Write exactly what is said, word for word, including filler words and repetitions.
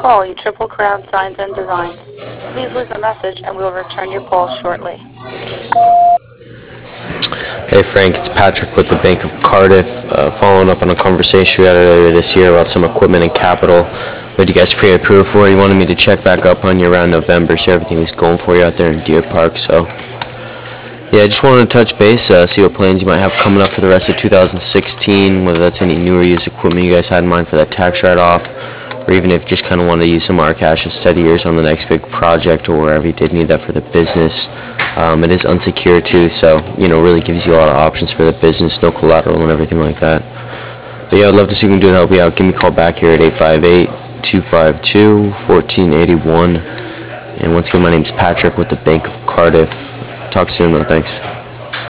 calling Triple Crown Signs and Designs. Please leave a message and we will return your call shortly. Hey Frank, it's Patrick with the Bank of Cardiff. Uh, following up on a conversation we had earlier this year about some equipment and capital that you guys pre-approved for. You wanted me to check back up on you around November, so everything was going for you out there in Deer Park. So yeah, I just wanted to touch base, uh, see what plans you might have coming up for the rest of two thousand sixteen, whether that's any new or used equipment you guys had in mind for that tax write-off, or even if you just kind of want to use some of our cash and steady years on the next big project or wherever you did need that for the business. Um, it is unsecured too, so you know really gives you a lot of options for the business, no collateral and everything like that. But yeah, I'd love to see what we can do to help you out. Give me a call back here at eight five eight, two five two, one four eight one. And once again, my name's Patrick with the Bank of Cardiff. Talk soon, though. Thanks.